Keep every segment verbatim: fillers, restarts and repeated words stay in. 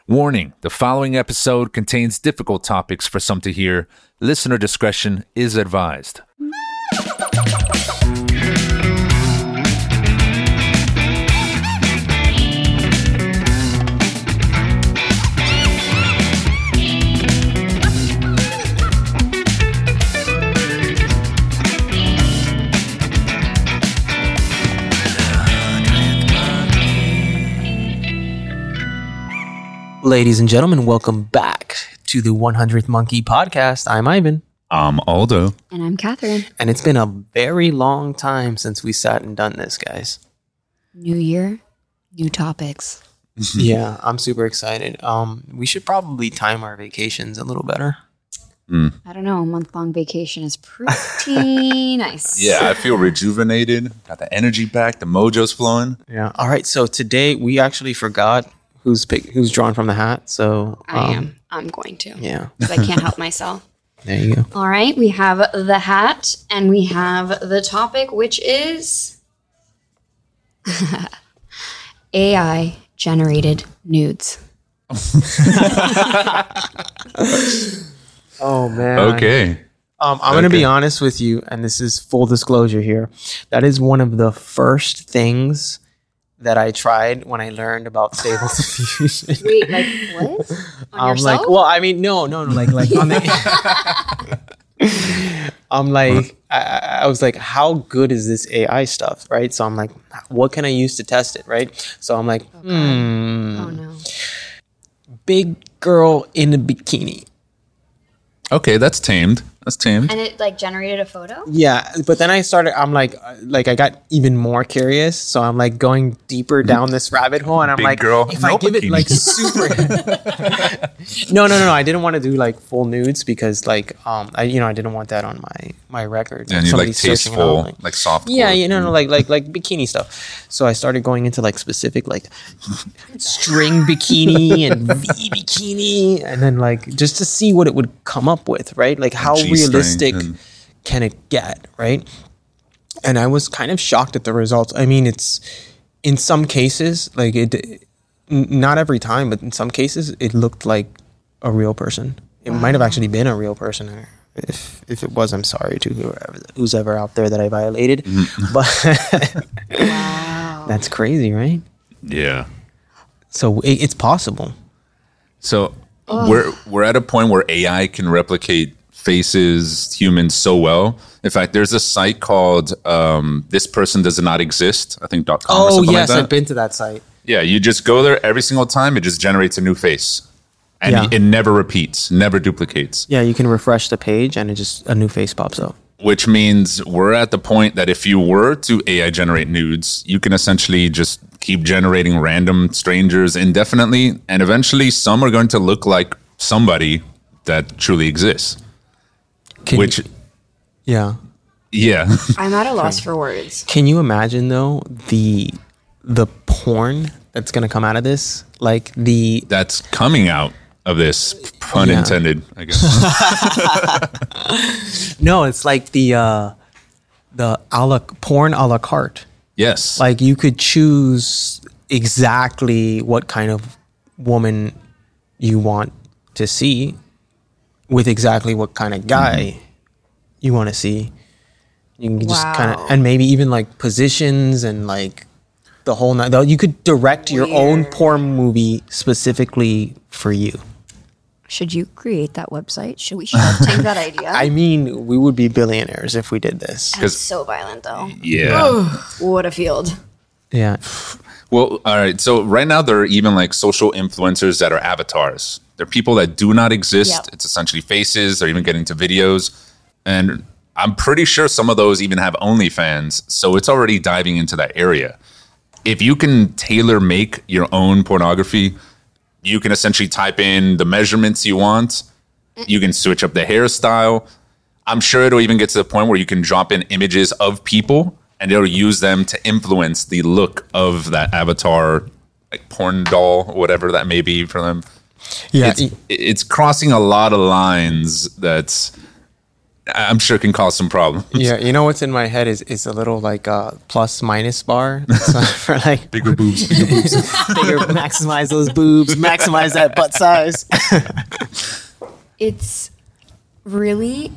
Warning, the following episode contains difficult topics for some to hear. Listener discretion is advised. Ladies and gentlemen, welcome back to the one hundredth Monkey Podcast. I'm Ivan. I'm Aldo. And I'm Catherine. And it's been a very long time since we sat and done this, guys. New year, new topics. Yeah, I'm super excited. Um, we should probably time our vacations a little better. Mm. I don't know, a month-long vacation is pretty nice. Yeah, I feel rejuvenated. Got the energy back. The mojo's flowing. Yeah. All right. So today we actually forgot who's pick, who's drawn from the hat. So um, I am. I'm going to. Yeah. Because I can't help myself. There you go. All right. We have the hat and we have the topic, which is A I generated nudes. Oh, man. Okay. Um, I'm Okay. going to be honest with you, and this is full disclosure here. That is one of the first things that I tried when I learned about Stable Diffusion. Wait, like what? On I'm yourself? like, well, I mean, no, no, no, like, like on the. I'm like, I, I was like, how good is this A I stuff, right? So I'm like, what can I use to test it, right? So I'm like, Okay. hmm, Oh no. big girl in a bikini. Okay, that's tamed. That's tamed. And it like generated a photo? Yeah, but then I started. I'm like, uh, like I got even more curious. So I'm like going deeper down this rabbit hole, and I'm Big like, girl, if no I give it bikini. like super. no, no, no, no. I didn't want to do like full nudes because like um I you know I didn't want that on my my records. And you like Somebody's searching it out, tasteful, like- like soft. Yeah, core. you know, no, like like like bikini stuff. So I started going into like specific like string bikini and V bikini, and then like just to see what it would come up with, right? Like how G-string realistic and- can it get, right? And I was kind of shocked at the results. I mean, it's in some cases like it, n- not every time, but in some cases it looked like a real person. It might have actually been a real person. If if it was, I'm sorry to whoever who's ever out there that I violated. But Wow. that's crazy, right? Yeah. So it, it's possible. So we're we're at a point where A I can replicate faces, humans so well. In fact, there's a site called um, "This Person Does Not Exist." I think .com or Oh something yes, like that. I've been to that site. Yeah, you just go there every single time. It just generates a new face, and Yeah. it never repeats, never duplicates. Yeah, you can refresh the page and it just a new face pops up. Which means we're at the point that if you were to A I generate nudes, you can essentially just keep generating random strangers indefinitely, and eventually some are going to look like somebody that truly exists. Can Which, you, yeah. yeah, I'm at a loss for words. Can you imagine though the the porn that's gonna come out of this? Like the that's coming out of this, pun Yeah. intended, I guess. no, it's like the uh the a la porn a la carte. Yes. Like you could choose exactly what kind of woman you want to see with exactly what kind of guy Mm-hmm. you want to see. You can just kind of, Wow. and maybe even like positions and like the whole night. though You could direct your own Weird. porn movie specifically for you. Should you create that website? Should we Shark Tank that idea? I mean, we would be billionaires if we did this. That's so violent, though. yeah. What a field. Yeah. Well, all right. So right now there are even like social influencers that are avatars. They're people that do not exist. Yep. It's essentially faces. They're even getting to videos. And I'm pretty sure some of those even have OnlyFans. So it's already diving into that area. If you can tailor make your own pornography, you can essentially type in the measurements you want. You can switch up the hairstyle. I'm sure it'll even get to the point where you can drop in images of people and it'll use them to influence the look of that avatar, like porn doll, whatever that may be for them. Yeah. It's, it's crossing a lot of lines that's I'm sure can cause some problems. Yeah, you know what's in my head is is a little like uh, plus minus bar so for like Bigger boobs, bigger boobs. bigger, maximize those boobs, maximize that butt size. It's really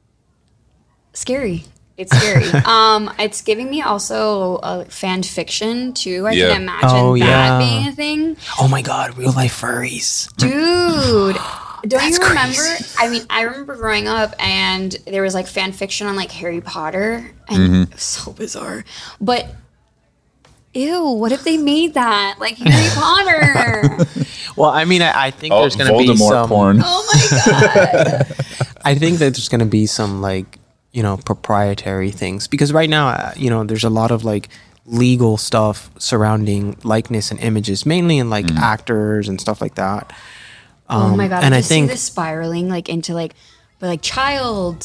scary. It's scary. um, it's giving me also a fan fiction too. I Yeah. can imagine Oh, that yeah. being a thing. Oh my god, real life furries. Dude, don't That's you remember? crazy. I mean, I remember growing up and there was like fan fiction on like Harry Potter, and Mm-hmm. it was so bizarre. But ew, what if they made that like Harry Potter? Well, I mean, I, I think Oh, there's gonna be Voldemort some. porn. Oh my god! I think that there's gonna be some like you know proprietary things because right now uh, you know there's a lot of like legal stuff surrounding likeness and images, mainly in like Mm-hmm. actors and stuff like that. oh my god! and I I just think- see this spiraling like into like, but like child.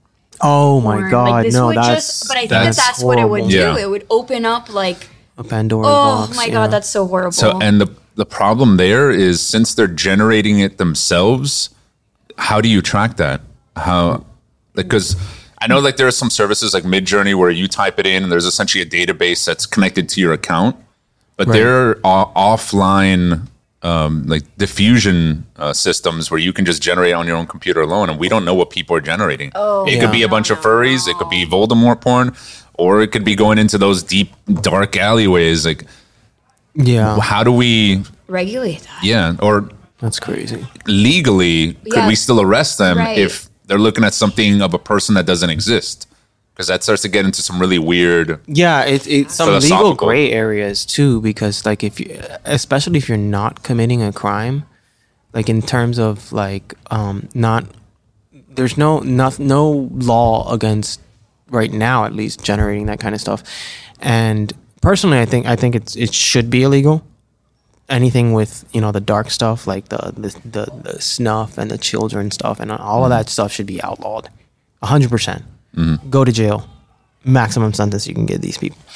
Oh my porn. god, like, this no, would that's just, but I think that's that that's what it would horrible. do. Yeah. It would open up like, a Pandora oh box. my yeah. god, that's so horrible. So, and the the problem there is since they're generating it themselves, how do you track that? How, because I know like there are some services like Midjourney where you type it in and there's essentially a database that's connected to your account, but Right. there are o- offline um, like diffusion uh, systems where you can just generate on your own computer alone, and we don't know what people are generating. Oh, it Yeah. could be a bunch of furries, it could be Voldemort porn, or it could be going into those deep dark alleyways. Like, yeah, how do we? Regulate that. Yeah, or that's crazy. legally, could Yeah. we still arrest them Right. if they're looking at something of a person that doesn't exist? Because that starts to get into some really weird. Yeah, it, it's some legal Philosophical. gray areas too, because like if you, especially if you're not committing a crime, like in terms of like um not, there's no not no law against right now at least generating that kind of stuff, and personally, I think I think it's it should be illegal. Anything with you know the dark stuff like the the the, the snuff and the children stuff and all of that stuff should be outlawed, a hundred percent. Go to jail, maximum sentence you can give these people.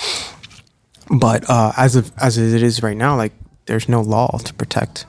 But uh, as of as it is right now, like there's no law to protect.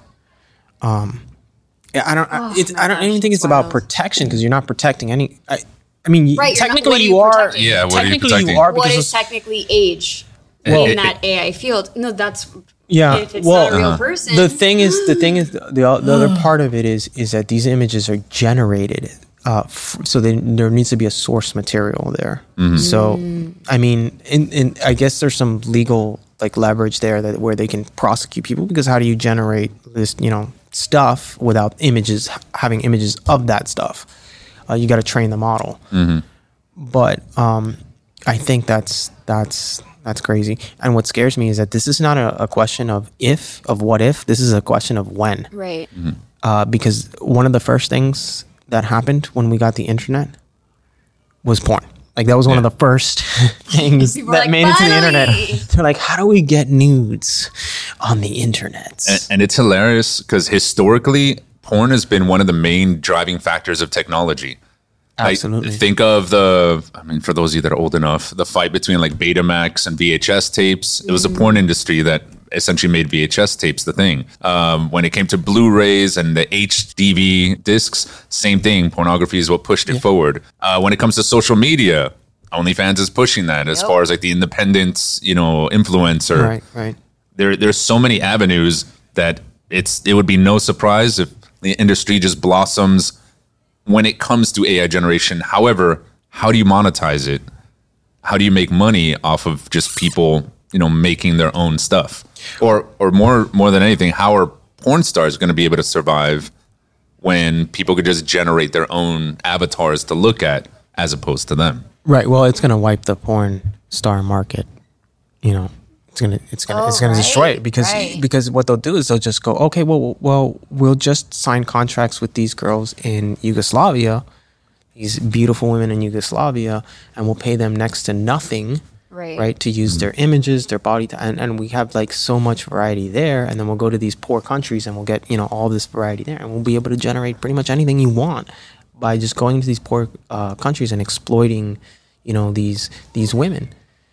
Um, yeah, I don't. I, Oh it's my I don't gosh, even think it's it's about wild. protection because you're not protecting any. I, I mean, y- Right, you're not- technically what are you you are. protecting? Yeah, what are you technically protecting? are What because is it's- technically age Well- in that A I field? No, that's Yeah, If it's well, not a real uh-huh. person, the thing is, the thing is, the the other part of it is is that these images are generated. Uh, f- so then there needs to be a source material there. So, I mean, in, in I guess there's some legal like leverage there that where they can prosecute people because how do you generate this you know stuff without images having images of that stuff? Uh, you got to train the model. But um, I think that's that's that's crazy. And what scares me is that this is not a, a question of if of what if. This is a question of when. right. Uh, because one of the first things that happened when we got the internet was porn. Like that was one of Yeah. the first things People that were like, made it to the internet. "Finally!" They're like, how do we get nudes on the internet? And, and it's hilarious because historically, porn has been one of the main driving factors of technology. Like, Absolutely. think of the, I mean, for those of you that are old enough, the fight between like Betamax and V H S tapes. It was the porn industry that essentially made V H S tapes the thing. Um, when it came to Blu-rays and the H D V discs, same thing. Pornography is what pushed it forward. Uh, when it comes to social media, OnlyFans is pushing that as Yep. far as like the independent, you know, influencer. Right, right. There, there's so many avenues that it's it would be no surprise if the industry just blossoms when it comes to A I generation. However, how do you monetize it? How do you make money off of just people, you know, making their own stuff? Or or more more than anything, how are porn stars going to be able to survive when people could just generate their own avatars to look at as opposed to them? Right. Well, it's gonna wipe the porn star market. You know, it's gonna it's gonna Oh, it's gonna destroy right, it because right. because what they'll do is they'll just go, okay, well, well, we'll just sign contracts with these girls in Yugoslavia, these beautiful women in Yugoslavia, and we'll pay them next to nothing. Right. Right, to use their images, their body, t- and, and we have like so much variety there, and then we'll go to these poor countries and we'll get you know all this variety there, and we'll be able to generate pretty much anything you want by just going to these poor uh, countries and exploiting, you know, these these women.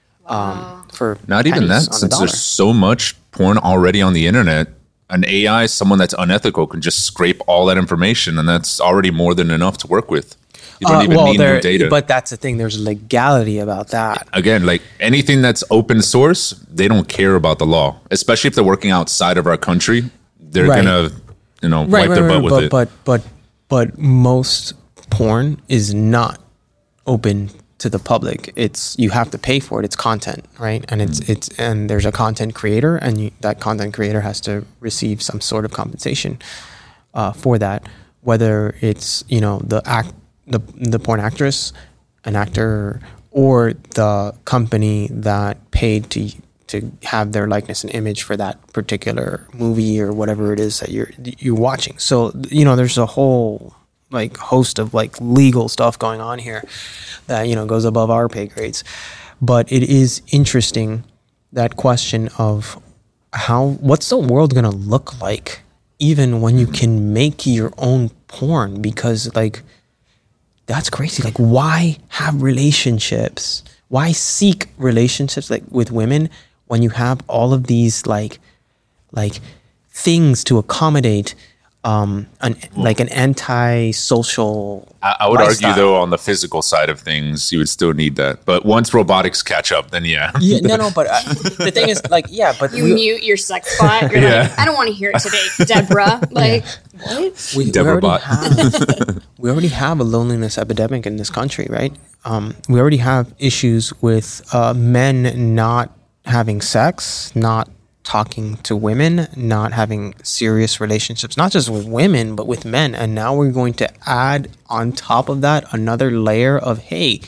Um, for Not even pennies that, on the since dollar. there's so much porn already on the internet, an A I, someone that's unethical, can just scrape all that information, and that's already more than enough to work with. You don't Uh, even well, need there, new data. but that's the thing. There's legality about that. Again, like anything that's open source, they don't care about the law, especially if they're working outside of our country. They're Right. gonna, you know, Right, wipe right, their right, butt with but, it. but but but most porn is not open to the public. It's you have to pay for it. It's content, right? And it's Mm. it's and there's a content creator, and you, that content creator has to receive some sort of compensation uh, for that. Whether it's you know the act the the porn actress, an actor, or the company that paid to to have their likeness and image for that particular movie or whatever it is that you're you're watching. So you know, there's a whole like host of like legal stuff going on here that you know goes above our pay grades. But it is interesting, that question of how what's the world gonna look like even when you can make your own porn, because like that's crazy. Like, why have relationships? Why seek relationships like with women when you have all of these like like things to accommodate um an like an anti-social I, I would lifestyle? argue, though, on the physical side of things, you would still need that. But once robotics catch up, then yeah. Yeah, no, no, but uh, the thing is, like, yeah, but You we, mute your sex bot. You're Yeah. like, I don't want to hear it today, Deborah. Like, what? we, we Deborah already bot. have we already have a loneliness epidemic in this country, right? Um, we already have issues with uh, men not having sex, not talking to women, not having serious relationships, not just with women, but with men. And now we're going to add on top of that another layer of, hey,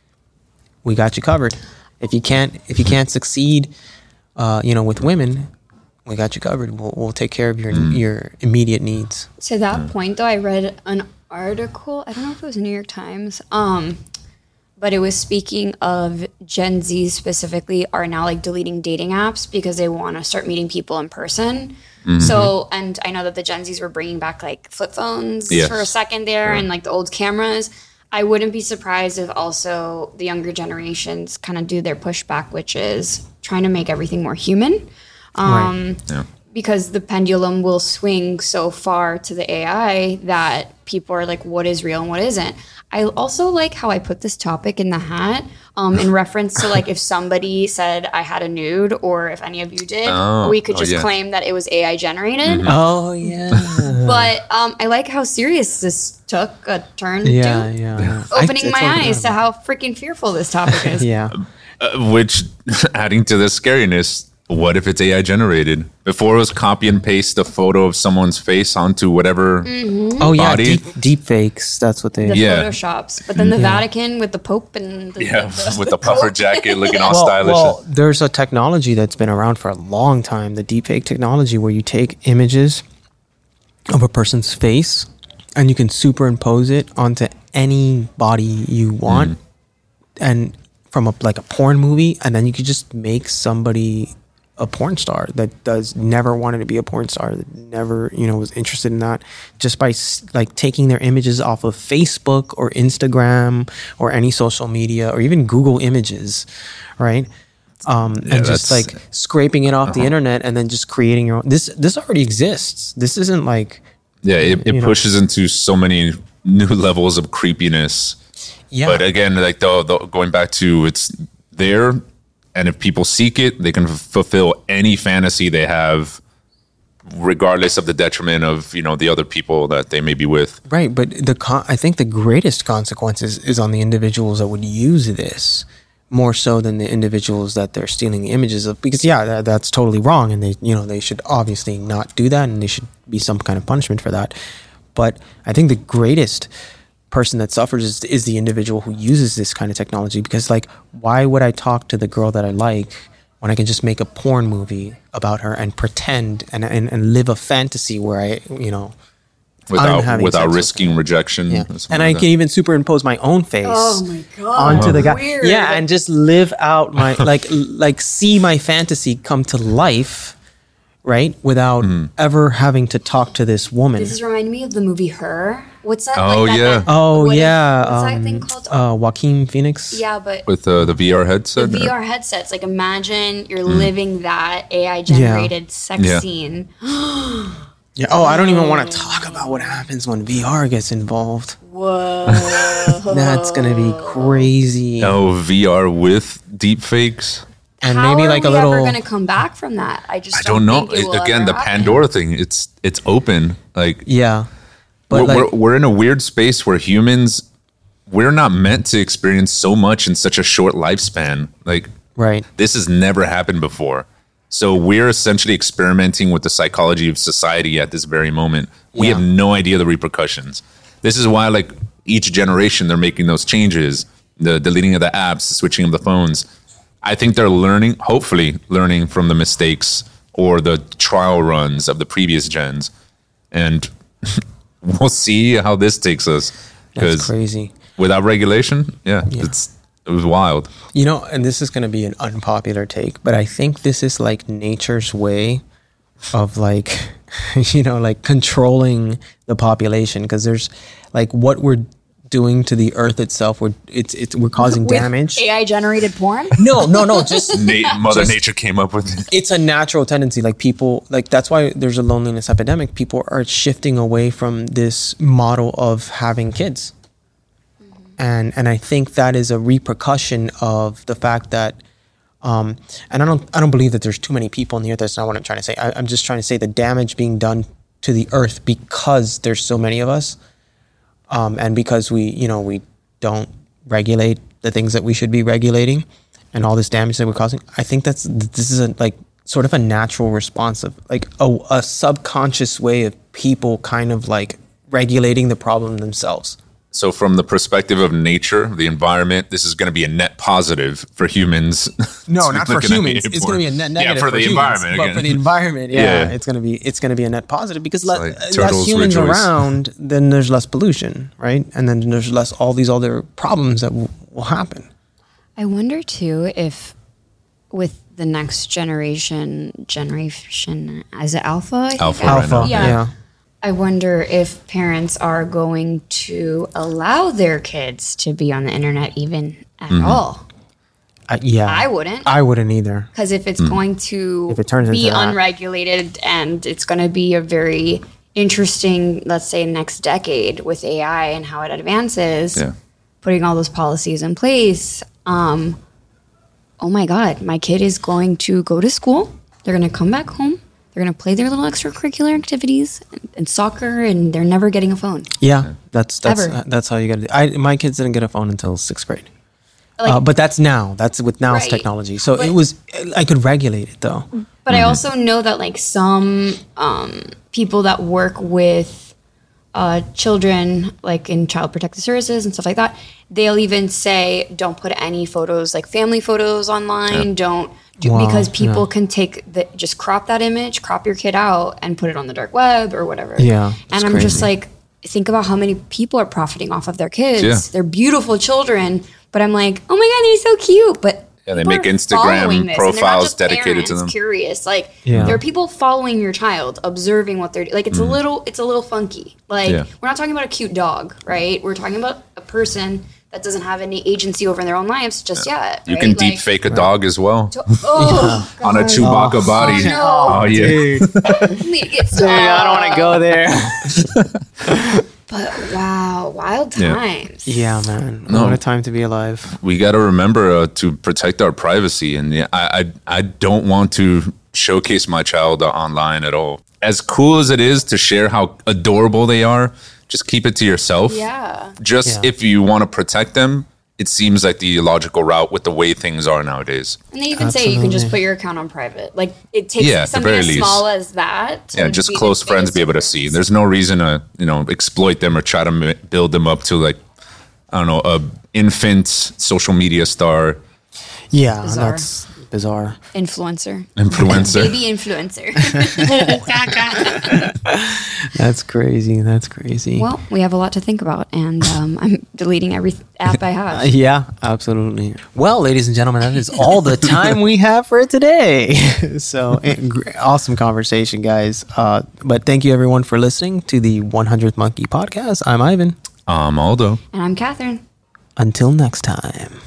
we got you covered. If you can't, if you can't succeed, uh, you know, with women, we got you covered. We'll, we'll take care of your your immediate needs. To that point, though, I read an article. I don't know if it was New York Times. Um, but it was speaking of Gen Z specifically are now like deleting dating apps because they want to start meeting people in person. So, and I know that the Gen Zs were bringing back like flip phones Yes. for a second there and like the old cameras. I wouldn't be surprised if also the younger generations kind of do their pushback, which is trying to make everything more human. Um, Yeah. Because the pendulum will swing so far to the A I that people are like, what is real and what isn't? I also like how I put this topic in the hat um, in reference to like if somebody said I had a nude or if any of you did, Oh, we could oh, just yeah. claim that it was A I generated. Oh yeah, But um, I like how serious this took a turn yeah, to yeah. opening I- my it's eyes to how freaking fearful this topic is. yeah. Uh, which, adding to the scariness, what if it's A I generated? Before it was copy and paste a photo of someone's face onto whatever. Oh yeah, Body. deep deep fakes. That's what they. The Yeah. photoshops. But then the Vatican with the Pope and the, Yeah, the- with the puffer jacket looking all Well, stylish. well, there's a technology that's been around for a long time, the deepfake technology, where you take images of a person's face and you can superimpose it onto any body you want, and from a like a porn movie, and then you could just make somebody a porn star that does never wanted to be a porn star, that never you know was interested in that, just by s- like taking their images off of Facebook or Instagram or any social media or even Google Images, right? Um, Yeah, and just that's- like scraping it off the internet and then just creating your own. This this already exists. This isn't like yeah, it, it you know. pushes into so many new levels of creepiness. yeah. But again, like the, the going back to it's there, and if people seek it, they can f- fulfill any fantasy they have, regardless of the detriment of you know the other people that they may be with. Right, but the con- I think the greatest consequences is on the individuals that would use this more so than the individuals that they're stealing the images of. Because yeah, that, that's totally wrong, and they you know they should obviously not do that, and there should be some kind of punishment for that. But I think the greatest person that suffers is, is the individual who uses this kind of technology. Because like, why would I talk to the girl that I like when I can just make a porn movie about her and pretend and and, and live a fantasy where I you know. Without having without sex with risking rejection, Yeah, or something and I like can that. even superimpose my own face Oh my god! onto the guy. Weird. Yeah, and just live out my like like see my fantasy come to life, right? Without Mm-hmm. ever having to talk to this woman. This is reminding me of the movie Her. What's that? Oh, like that, yeah. that- Oh what is- yeah, what's that um, thing called? uh, Joaquin Phoenix. yeah, but with uh, the V R the headset. V R headsets. Like, imagine you're living that A I generated sex Yeah. scene. Yeah. Oh, I don't even want to talk about about what happens when V R gets involved. Whoa. That's going to be crazy. No V R with deep fakes. And How maybe like are a we little. ever going to come back from that? I just I don't know. think it will Again, ever the happen. Pandora thing. It's it's open. Like Yeah. But we're, like, we're we're in a weird space where humans we're not meant to experience so much in such a short lifespan. Like right. this has never happened before. So we're essentially experimenting with the psychology of society at this very moment. We Yeah. have no idea the repercussions. This is why, like, each generation, they're making those changes, the deleting of the apps, the switching of the phones. I think they're learning, hopefully learning from the mistakes or the trial runs of the previous gens. And we'll see how this takes us. That's Because crazy. without regulation, yeah, it's it was wild. You know, and this is going to be an unpopular take, but I think this is like nature's way of like, you know, like controlling the population, because there's like what we're doing to the earth itself. We're it's it's we're causing With damage. A I generated porn? No, no, no. Just Na- Mother Just- Nature came up with it. it's a natural tendency. Like people, like that's why there's a loneliness epidemic. People are shifting away from this model of having kids. And and I think that is a repercussion of the fact that, um, and I don't I don't believe that there's too many people on the earth. That's not what I'm trying to say. I, I'm just trying to say the damage being done to the earth because there's so many of us, um, and because we you know we don't regulate the things that we should be regulating, and all this damage that we're causing. I think that's this is a like sort of a natural response of like a, a subconscious way of people kind of like regulating the problem themselves. So from the perspective of nature, the environment, this is going to be a net positive for humans. No, to be not for looking at humans. the It's going to be a net negative. Yeah, for, the humans, environment but again. for the environment, yeah, Yeah. it's going to be it's going to be a net positive because le- like less turtles humans rejoice. around, then there's less pollution, right? And then there's less all these other problems that w- will happen. I wonder too if with the next generation, generation, is it alpha? I think? Alpha right now. Yeah. yeah. I wonder if parents are going to allow their kids to be on the internet even at Mm-hmm. all. I, yeah, I wouldn't. I wouldn't either. Because if it's going to If it turns be into that. unregulated and it's going to be a very interesting, let's say, next decade with A I and how it advances, Yeah. putting all those policies in place, um, oh my God, my kid is going to go to school. They're going to come back home. They're going to play their little extracurricular activities and, and soccer, and they're never getting a phone. Yeah, that's that's Ever. uh, that's how you got to. I my kids didn't get a phone until sixth grade, Like, uh, but that's now. That's with now's Right. technology. So But- it was. I could regulate it though. But I also know that like some um, people that work with uh, children, like in child protective services and stuff like that, they'll even say, "Don't put any photos, like family photos, online. Don't do Wow, because people yeah. can take the just crop that image, crop your kid out, and put it on the dark web or whatever." Yeah, and it's I'm just crazy. like, think about how many people are profiting off of their kids. Yeah. They're beautiful children, but I'm like, oh my God, they're so cute, but. Yeah, they people make are Instagram following this, and they're not profiles just dedicated to parents them. Curious, like Yeah. there are people following your child, observing what they're like. It's a little, it's a little funky. Like Yeah. we're not talking about a cute dog, right? We're talking about a person that doesn't have any agency over their own lives just yet. You right? can deep Like, fake a dog as well. to- oh, On a God. Chewbacca body. no. Oh, yeah. Dude, We need to get dude, I don't want to go there. But wow, wild Yeah. times. Yeah, man. No. What a time to be alive. We got to remember uh, to protect our privacy. And yeah, I, I, I don't want to showcase my child uh, online at all. As cool as it is to share how adorable they are, just keep it to yourself. Yeah. Just Yeah. if you want to protect them, it seems like the logical route with the way things are nowadays. And they even say you can just Absolutely. put your account on private. Like it takes Yeah, at the something very as least. small as that. to Yeah, just be the close friends biggest be able to difference. see. There's no reason to, you know, exploit them or try to m- build them up to like, I don't know, a infant social media star Yeah, Bizarre. that's bizarre. Influencer. influencer. Baby influencer. That's crazy. That's crazy. Well, we have a lot to think about, and um, I'm deleting every app I have. Yeah, absolutely. Well, ladies and gentlemen, that is all the time we have for today. So, eh, gr- awesome conversation, guys. Uh, but thank you, everyone, for listening to the one hundredth Monkey Podcast. I'm Ivan. Um, Aldo. And I'm Catherine. Until next time.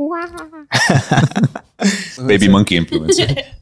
Baby monkey influencer.